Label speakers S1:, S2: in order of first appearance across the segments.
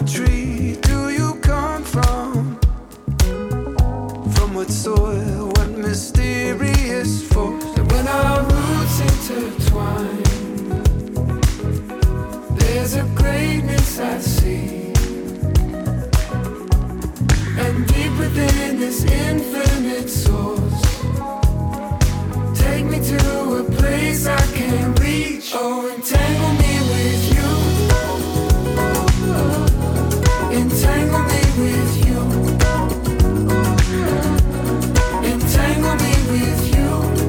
S1: tree do you come from? From what soil, what mysterious force? And when our roots intertwine, there's a greatness I see. And deep within this infinite source, take me to a place I can't reach. Oh, entangle me with you. Entangle me with you. Entangle me with you.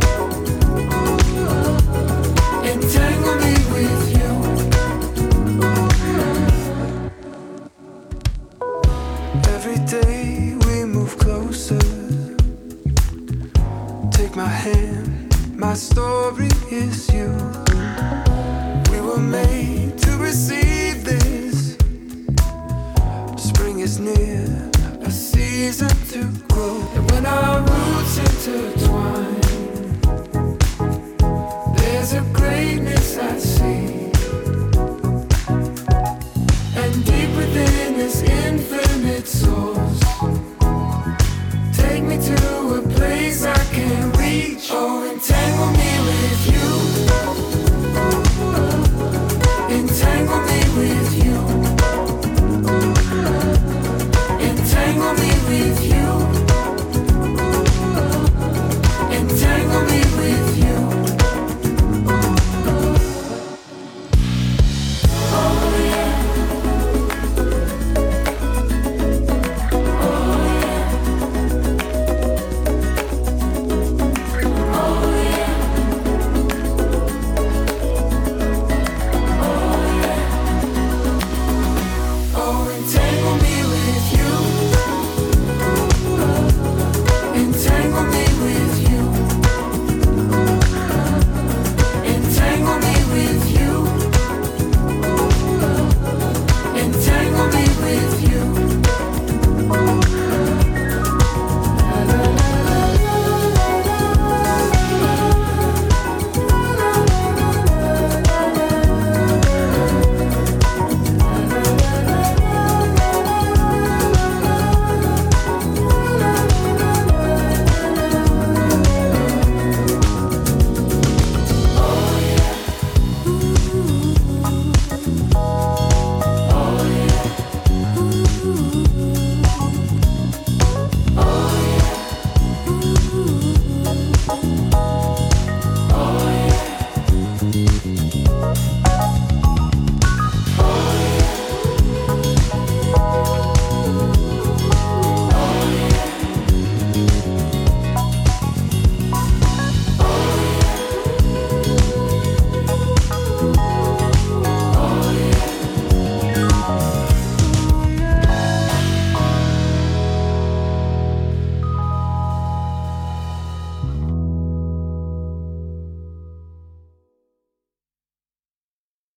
S1: Entangle me with you. Every day we move closer. Take my hand, my story is you. We were made to receive this. Spring is near, a season to grow. And when our roots intertwine, there's a greatness I see. And deep within this infinite source, take me to a place I can't reach. Oh, entangle me with you. Entangle me with you. Entangle me with you. Entangle me with you. Oh yeah. Entangle me with you.